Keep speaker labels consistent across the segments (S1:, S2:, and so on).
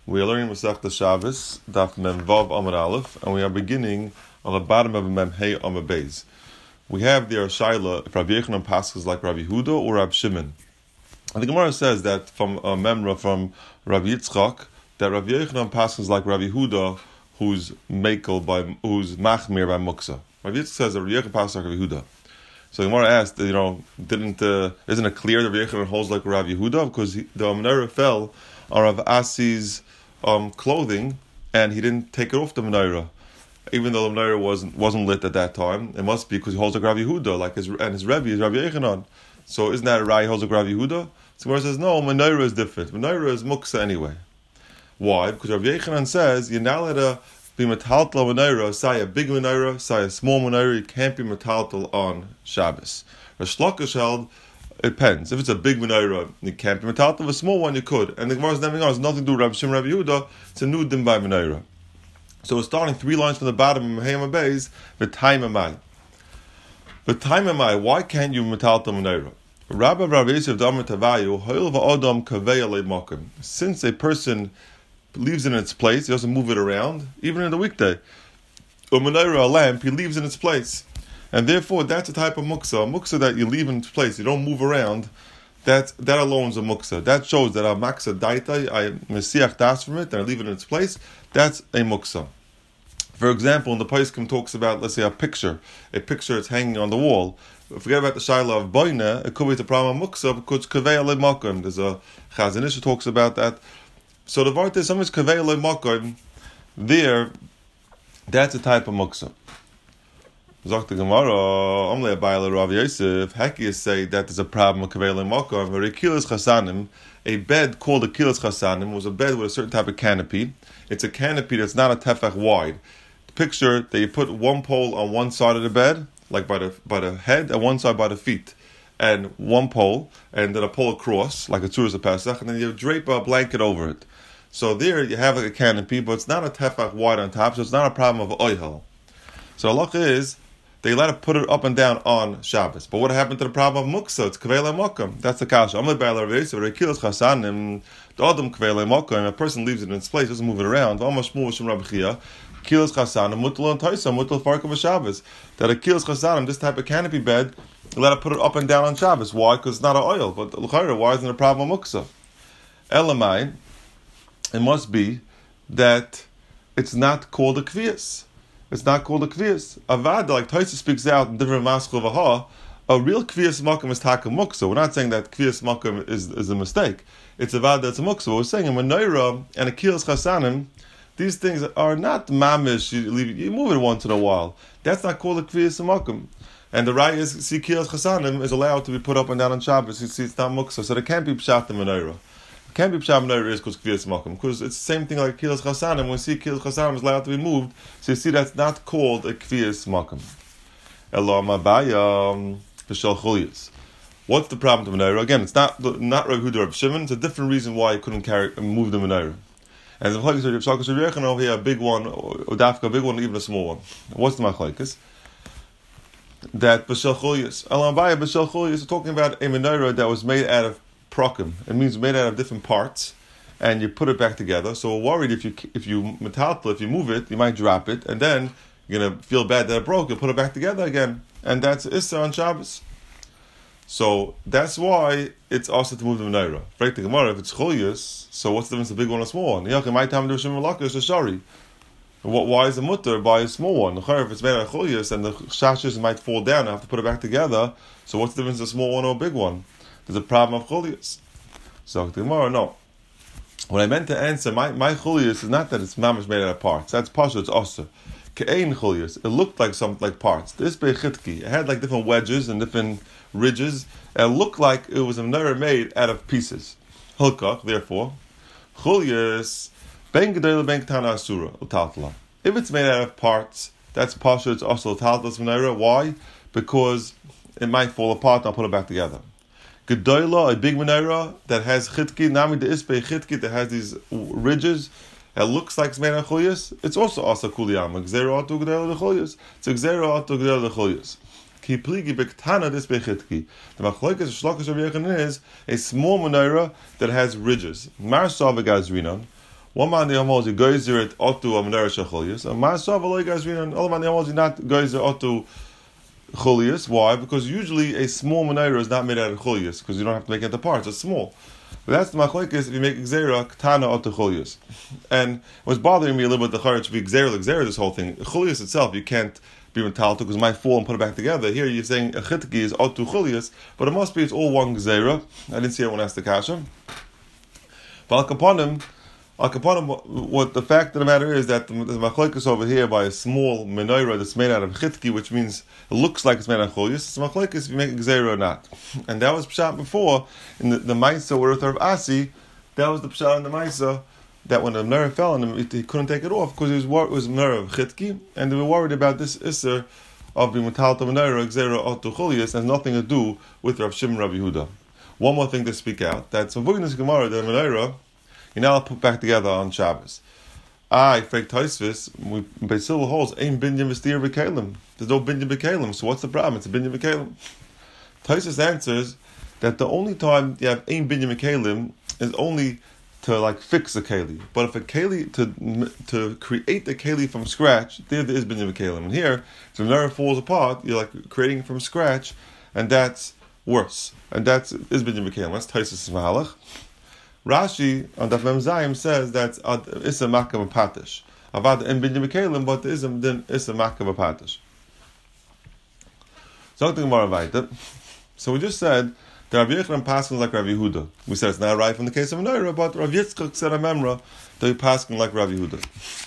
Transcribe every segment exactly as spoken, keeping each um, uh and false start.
S1: We are learning Masechta Shabbos, Daf Mem Vav Amud Aleph, and we are beginning on the bottom of Mem Hey Amud Beis. We have the Shaila if Rabbi Yochanan passes like Rabbi Huda or Rabbi Shimon. And the Gemara says that from a memra from Rabbi Yitzchak that Rabbi Yochanan passes like Rabbi Huda, who's makel by who's machmir by muksa. Rabbi Yitzchak says that Rabbi Yochanan passes like Rabbi Huda. So the Gemara asked, you know, didn't uh, isn't it clear that Rabbi Yochanan holds like Rabbi Huda because he, the menorah fell on Rav Asi's um, clothing and he didn't take it off the menorah, even though the menorah wasn't wasn't lit at that time. It must be because he holds like Rabbi Huda, like his and his Rebbe is Rabbi Yochanan. So isn't that a Rai holds like Rabbi Huda? So the Gemara says no, menorah is different. Menorah is muksa anyway. Why? Because Rabbi Yochanan says you're not allowed to be metaltal menorah, say a big menorah, say a small menorah. You can't be metaltal on Shabbos. Rosh Lakish held it depends. If it's a big menorah, you can't be metaltal. A small one, you could. And the Gemara is naming on has nothing to do with Rabbi Shimon, Rabbi Yehuda. It's a new din by menorah. So we're starting three lines from the bottom of Mehayim Beis. V'tayim amai. V'tayim amai. Why can't you metaltal menorah? Rabbi Rabbi Yosef Damar Tavayu Hoil va'odam kavei alei makom. Since a person leaves it in its place, he doesn't move it around, even in the weekday. A menorah, a lamp, he leaves in its place. And therefore, that's a type of muksa. A muksa that you leave in its place, you don't move around, that that alone is a muksa. That shows that a maksa daita, I mesiach das from it, and I leave it in its place, that's a muksa. For example, in the Paiskim talks about, let's say, a picture, a picture that's hanging on the wall. Forget about the shaila of boina, it could be the problem of muksa, because kavei alei makom. There's a Chazon Ish who talks about that. So the vart is, sometimes kavei alei makom, there, that's a type of muksa. Zok the Gemara, Omle Abayla Rav Yosef, Hakias say that there's a problem with Kavei alei makom. A Kilas Chasanim, a bed called a Kilas Chasanim, was a bed with a certain type of canopy. It's a canopy that's not a tefach wide. Picture that you put one pole on one side of the bed, like by the by the head, and one side by the feet, and one pole, and then a pole across, like a Tzuras Pesach, and then you drape a blanket over it. So there you have like a canopy, but it's not a tefach wide on top, so it's not a problem of oihel. So Allah is, they let it put it up and down on Shabbos. But what happened to the problem of muksa? It's kavei alei makom. That's the kasha. I'm like by Rav Yosef, Rekilas Chasanim, the Adam kavei alei makom. A person leaves it in its place, doesn't move it around. Almost more from Rabbi Chia. Kilas Chasanim, mutal and taisa, mutal farkav Shabbos. That a Kilas Chasanim, this type of canopy bed, they let it put it up and down on Shabbos. Why? Because it's not an oil. But l'chayra, why isn't it a problem of muksa? Elamai, it must be that it's not called a kviyas. It's not called a kviyas. Avada, like Taisa speaks out in different maskul v'ha, a real kviyas makom is taka muksa. We're not saying that kviyas makom is, is a mistake. It's avada, it's a muksa. We're saying a menorah and a kilas chasanim, these things are not mamish. You, leave, you move it once in a while. That's not called a kviyas makom. And the raya is, see, kilas chasanim is allowed to be put up and down on Shabbos. You see, it's not muksa. So there can't be pshat the menorah. Can't be pshat menorah is because kviyas makom, because it's the same thing like kilas chasanim. When we see kilas chasanim is allowed to be moved, so you see that's not called a kviyas makom. Elam abaya b'shel chuliyas. What's the problem with the menorah? Again, it's not not Rav Huda or Rav Shimon. It's a different reason why he couldn't carry move the menorah. And the machlokes of Rav Shimon over here, a big one, or dafka, a big one, even a small one. What's the machlokes? That b'shel chuliyas. Elam abaya b'shel chuliyas. We're talking about a menorah that was made out of prokim. It means made out of different parts, and you put it back together. So we're worried if you if you metaltal, if you move it, you might drop it, and then you're gonna feel bad that it broke. You put it back together again, and that's issa on Shabbos. So that's why it's also to move the menorah. Right, the Gemara, if it's chuliyas, so what's the difference? A big one or a small one? Yeah, my time to shemar lakish is shari. What? Why is the mutter by a small one? If it's made out of chuliyas and the shashis might fall down, I have to put it back together. So what's the difference? A small one or a big one? There's a problem of chuliyas. So the Gemara, no. What I meant to answer, my, my chuliyas is not that it's mamish made out of parts. That's pasha, it's osur. Ke'ein chuliyas. It looked like some like parts. This bechitki. It had like different wedges and different ridges. And it looked like it was a menorah made out of pieces. Hilkach, therefore, chuliyas ben gedol ben ketana asura utaltala. If it's made out of parts, that's pasha, it's also utaltalas menorah. Why? Because it might fall apart and I'll put it back together. Gedola, a big menorah that has chitki, nami de ispe chitki that has these ridges, it looks like it's made of chuliyas. It's also asa kuliyam. Gzera atu gedola de chuliyas. It's gzera atu gedola de chuliyas. Ki pligi bektana de ispe chitki. The machlokes of Shlokas Rav Yochanan is a small menorah that has ridges. Mar savagazrinan. One man the Hamolzi geyser it otu amner shacholius. And Masav Aloy guys read on all man the Hamolzi not geyser otu cholius. Why? Because usually a small menorah is not made out of cholius because you don't have to make it into parts. It's small. But that's the machlokes if you make gzeira ktana otu cholius. And what's bothering me a little bit the charetz be gzeira gzeira this whole thing. Cholius itself you can't be metal because it might fall and put it back together. Here you're saying a chitki is otu cholius, but it must be it's all one gzeira. I didn't see anyone ask the kasha. But Al Kaponim, Al Kaponim, what the fact of the matter is that the machlokes over here by a small menorah that's made out of chitki, which means it looks like it's made out of cholius. It's machlokes if you make a gzeira or not. And that was pshat before in the, the Maisa where of Asi. That was the pshat in the Maisa that when the menorah fell on him, he couldn't take it off because it was it was menorah of chitki, and they were worried about this isser of being metal to menorah gzeira otu cholius. Has nothing to do with Rav Shimon Rav Yehuda. One more thing to speak out. That's avoiding this Gemara, the menorah, you're now put back together on Shabbos. I, fake Taisvis, we Beisil holds, ain't binyan v'stir v'kalim. There's no binyan v'kalim, so what's the problem? It's a binyan v'kalim. Taisvis answers that the only time you have ain't binyan v'kalim is only to like fix a keli. But if a keli, to to create the keli from scratch, there, there is binyan v'kalim. And here, if the menorah falls apart, you're like creating it from scratch, and that's worse. And that's is binyan v'kalim. That's Taisvis Mahalach. Rashi on Daf Mem Zayim says that it's a makav patish. Avad in binyan v'kalim, but there is a then it's a makav patish. Something more about it. So we just said that Rav Yochanan paskin like Rav Yehuda. We said it's not right from the case of menorah, but Rav Yitzchak said a memra that he paskin like Rav Yehuda.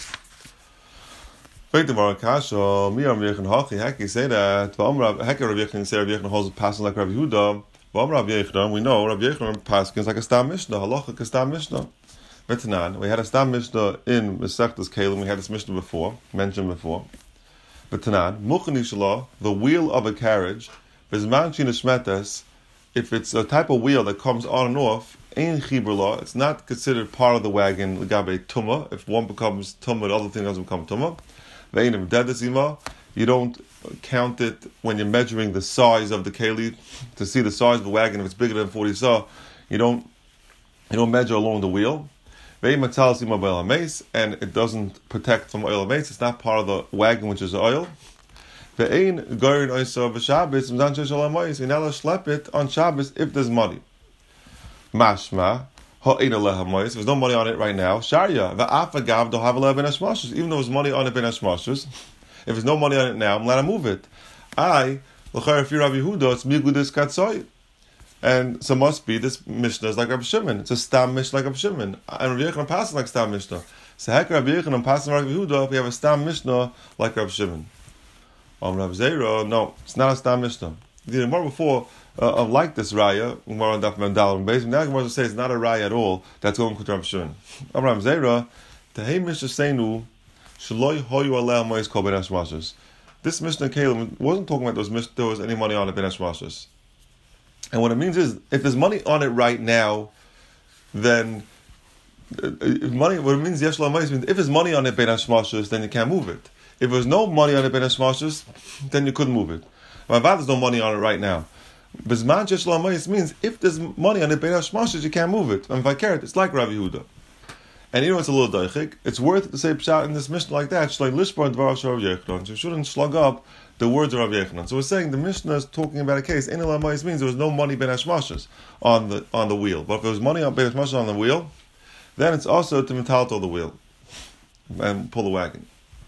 S1: Wait the more kasha. Me Rav Yochanan hachi heki say that. V'am Rav heki Rav Yochanan say Rav Yochanan holds paskin like Rav Yehuda. V'am Rav Yochanan we know Rav Yochanan paskin is like a stam mishnah. Halacha a stam mishnah. V'tanan we had a stam mishnah in Masechtas Kalim. We had this mishnah before mentioned before. V'tanan muchani shalah the wheel of a carriage. V'zman shina shmetes. If it's a type of wheel that comes on and off, ein chibur law, it's not considered part of the wagon, l'gabe tumah. If one becomes tumah, the other thing doesn't become tumah. Ve'ein of dedesima, you don't count it when you're measuring the size of the keli to see the size of the wagon. If it's bigger than forty saw, you don't you don't measure along the wheel. Ve'ein matal sima b'el mace, and it doesn't protect from oil mace. It's not part of the wagon, which is oil. Ve'ein goyin oisa v'Shabbos m'zan sheish olam mois. You're not allowed to schlep it on Shabbos if there's money. Mashma ha'ein aleha mois. If there's no money on it right now, sharia v'af agav do have aleha ben hashmashus. Even though there's money on it ben hashmashus, if there's no money on it now, I'm allowed to move it. I l'chayr if you're Rav Yehuda, it's migudis katsoy. And so must be this mishnah is like Rav Shimon. It's a stam mishnah like Rav Shimon. And Rav Yochanan passes like stam mishnah. So heck Rav Yochanan passes like Rav Yehuda if we have a stam mishnah like Rav Shimon. On Rav Zera, no, it's not a stam mishnah. The Gemara before uh, of like this raya, Gemara on Daf Mendal and Beis. Now Gemara says it's not a raya at all. That's going to Rav Shimon. On Rav Zera, the hey mishnah seinu shaloi hoyu aleh mois kol ben hashmashus. This mishnah Kalim wasn't talking about those mishnah there was any money on it ben hashmashus. And what it means is if there's money on it right now, then uh, if money. What it means yesh la mois means if there's money on it ben hashmashus, then you can't move it. If there's no money on it ben hashmashus, then you couldn't move it. My father's no money on it right now. Bizman shesh la mois means if there's money on it ben hashmashus, you can't move it. And if I carry it, it's like Rav Yehuda. And you know it's a little doichik. It's worth it to say pshat in this mishnah like that. Shloi lishbar dvarav Rav Yochanan. So you shouldn't slug up the words of Rav Yochanan. So we're saying the mishnah is talking about a case. Ein la mois means there was no money ben hashmashus on the on the wheel. But if there was money on ben hashmashus on the wheel, then it's also to metalto the wheel and pull the wagon.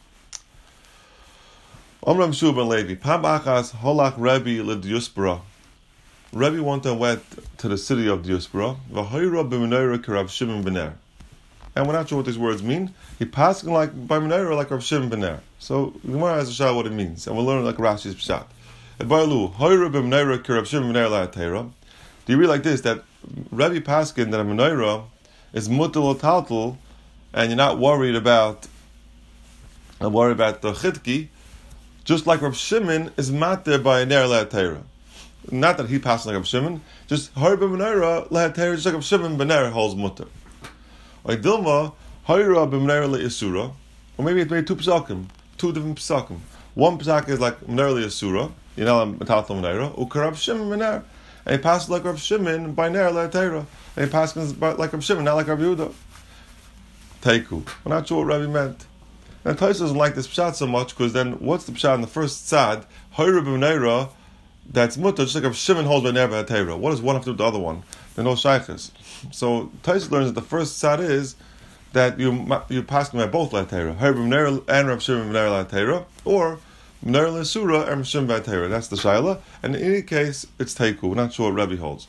S1: Omram Shub ben Levi. Pam achas holach Rebbe le Diuspora. Rebbe went and went to the city of Diuspora. V'hoyra b'menorah k'Rav Shimon ben Ner. And we're not sure what these words mean. He passed like by menorah like Rav Shimon ben Ner. So the Gemara has a shot what it means, and we'll learn like Rashi's pshat. Advayalu hoyra b'menorah k'Rav Shimon ben Ner la'atera. Do you read like this that Rebbe paskin that a menorah is mutal taltal, and you're not worried about, not worried about the chitki. Just like Rav Shimon is matter by a ner le'atera. Not that he passed like Rav Shimon, just Harba b'menorah le'atera, just like Rav Shimon b'ner holds mutter. Like Dilma, Hayra b'menorah le'isura, or maybe it's made two psakim, two different psakim. One psak is like menorah le'isura, you know, metaltal menorah, or Rav Shimon b'ner, and he passed like Rav Shimon by ner le'atera, and he passed like Rav Shimon, not like Rav Yehuda. Teiku. We're not sure what Rabbi meant. And Taisa doesn't like this pshat so much because then what's the pshat in the first tzad? Hoyre b'neira, that's mutter, just like if Shimon holds by Nerba Hatera. What does one have to do with the other one? They're no shaykhs. So Taisa learns that the first tzad is that you you pass by both Latera. Hoyre b'neira and Rav Shimon b'neira Latera, or b'neira l'sura and Rav Shimon b'Hatera. That's the shayla. And in any case, it's Teiku. We're not sure what Rebbe holds.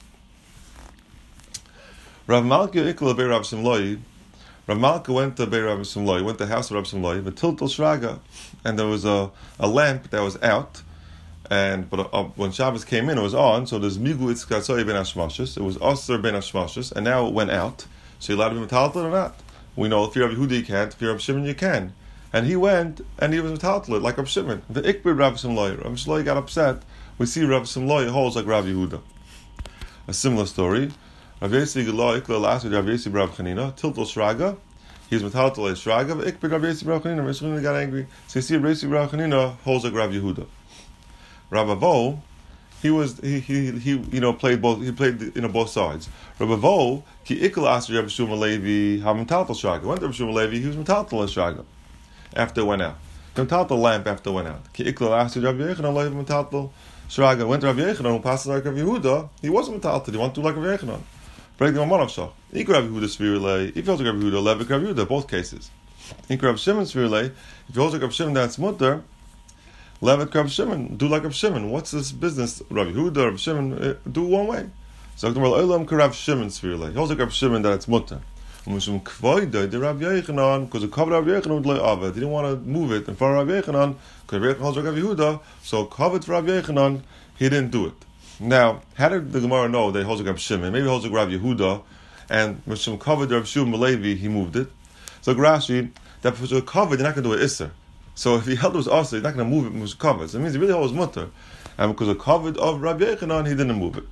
S1: Rav Malka ikla be Rav Simloi. Rav Malka went to Beir Rav Simloi, went to the house of Rav Simloi, the Tiltal Shraga, and there was a, a lamp that was out, and but uh, when Shabbos came in, it was on. So there's Migu Itzkatzoi ben Hashmashis. It was Aser ben Hashmashis, and now it went out. So you allowed to be metaltal or not? We know if you're Rav Yehuda you can't, if you're Rav Shimon you can. And he went and he was metaltal like Rav Shimon. The Ikbir Rav Simloi. Rav Simloi got upset. We see Rav Simloi holds like Rav Yehuda. A similar story. Rav Yesi Gelo Ikla last with Rav Yesi Rav Chanina, Tiltal Shraga. He was metaltal as Shraga, but Ikbid Rav Yesi Rav Chanina. Rav Chanina got angry. So you see Rav Yesi Rav Chanina holds like Rav Yehuda. Rav Avo, he was he he he you know played both he played you know both sides. Rav Avo ki Ikla asked Rav Shmuel Levi how metaltal Shraga. Went to Rav Shmuel Levi, he was metaltal as Shraga after it went out. Metaltal lamp after it went out. Ki Ikla asked Rav Yechanan Levi metaltal Shraga. Went to Rav Yechanan who passes like Rav Yehuda. He wasn't metaltal. He wanted to do like Rav Yechanan. Break the Mamanavshach. Ik Rav Yehuda Svirulei. If you hold like Rav Yehuda, Levik Rav Yehuda, both cases. Ik Rav Shimon Svirulei. If you hold like Rav Shimon, that's mutter. Levik Rav Shimon. Do like Rav Shimon. What's this business? Rav Yehuda, Rav Shimon, uh, do one way. So the world Olam Rav Shimon Svirulei. He holds like Rav Shimon that it's mutter. Mishum Kvoida, the Rav Yechanan, because the cover Rav Yechanan would lay Ava. He didn't want to move it in front of Rav Yechanan, because Rav Yechanan holds like Rav Yehuda, so covered Rav Yechanan, he didn't do it. Now, how did the Gemara know that he holds like Rav Shimon? Maybe he holds like Rav Yehuda, and Mishum covered Rav Shimon Levi, he moved it. So Rashi, that if it was covered, you're not going to do it Isser. So if he held it was Asr, he's not going to move it, it was covered. So it means he really holds mutter. And because of covered of Rav Yechanan, he didn't move it.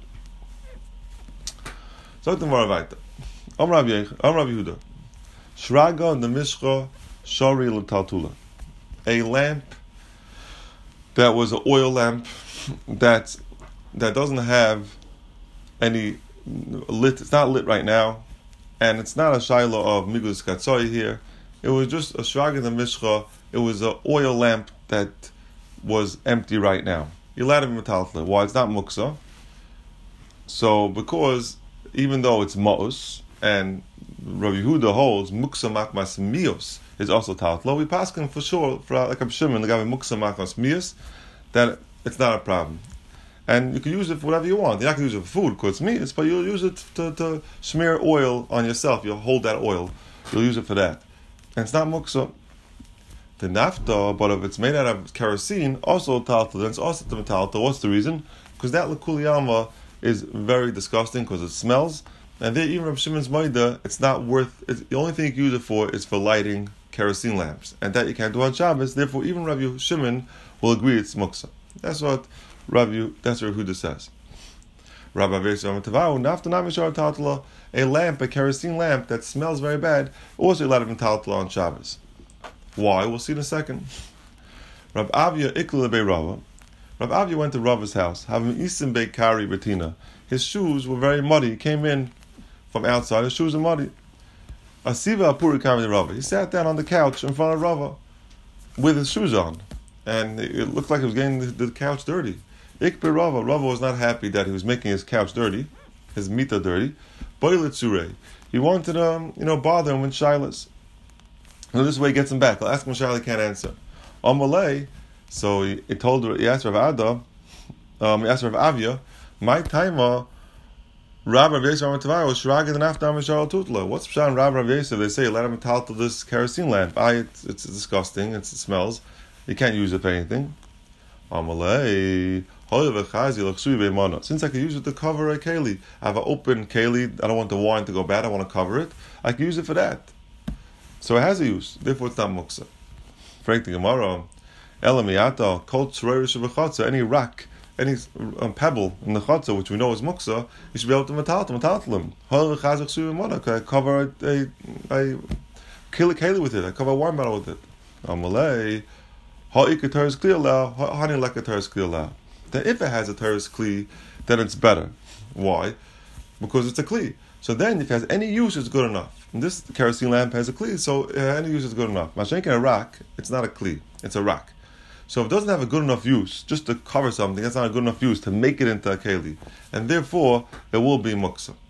S1: So the Gemara weiter. Am Rav Yehuda. Shraga and the Mishcha Shari L'Taltula. A lamp that was an oil lamp that that doesn't have any lit. It's not lit right now, and it's not a shaila of Migus Katsoi here. It was just a Shraga and the Mishcha. It was an oil lamp that was empty right now. You allowed to be metaltla. Why? It's not muksa. So because even though it's ma'us, and Rav Yehuda holds muksa makmas mios is also taltla, we pass him for sure for like Rav Shimon, the guy with muksa makmas mios, that it's not a problem, and you can use it for whatever you want. You're not going to use it for food because it's mios, but you'll use it to, to smear oil on yourself. You'll hold that oil, you'll use it for that, and it's not muksa. The nafta, but if it's made out of kerosene, also taltla, then it's also the taltla. What's the reason? Because that lekuliyama is very disgusting because it smells. And there, even Rav Shimon's Maida, it's not worth. It's, the only thing you can use it for is for lighting kerosene lamps, and that you can't do on Shabbos. Therefore, even Rav Shimon will agree it's muksa. That's what Rav. That's what Yehuda says. Rabbi Avesi Tavahu Nafta Namishar Taltala, a lamp, a kerosene lamp that smells very bad, also allowed to be Taltala on Shabbos. Why? We'll see in a second. Rav Avia Ikla Be Rava. Rav Avia went to Rava's house, having Isim Be Kari Retina. His shoes were very muddy. He came in from outside, his shoes are muddy. Asiva Apuri Kari Rava. He sat down on the couch in front of Rava with his shoes on. And it looked like he was getting the, the couch dirty. Ikbe Rava. Rava was not happy that he was making his couch dirty, his mita dirty. Boilitsure. He wanted to um, you know, bother him with shilas. And this way he gets him back. I'll ask him Shai, he can't answer. On Malay, so he, he told her, he asked Rav Ada, um, he asked Rav Avia, my timer, Rav Rav Yesef Rav Tavai was shragged and after Amishar Tutla. What's Pshan Rav Rav Yesef? They say, let him talk to this kerosene lamp. I, it's, it's disgusting, it's, it smells. You can't use it for anything. On Malay, since I can use it to cover a keli, I have an open keli, I don't want the wine to go bad, I want to cover it, I can use it for that. So it has a use, therefore it's not muksa. Frank the Gemara, Elamiyata, Kol Tzroirish V'Chatza, any rock, any um, pebble in the Chatza, which we know is muksa, you should be able to metaltal, metaltalim. Hol V'Chazach Suvi Mona, I cover a, a, a kill a keli with it, I cover a wine bottle with it. Amalei, Ha'ik a teres kli ala, Hani lek a teres kli ala. That if it has a teres kli, then it's better. Why? Because it's a kli. So then, if it has any use, it's good enough. And this kerosene lamp has a kli, so uh, any use is good enough. Mashenka a rock, it's not a kli, it's a rock. So if it doesn't have a good enough use, just to cover something, that's not a good enough use to make it into a keli. And therefore, it will be muksa.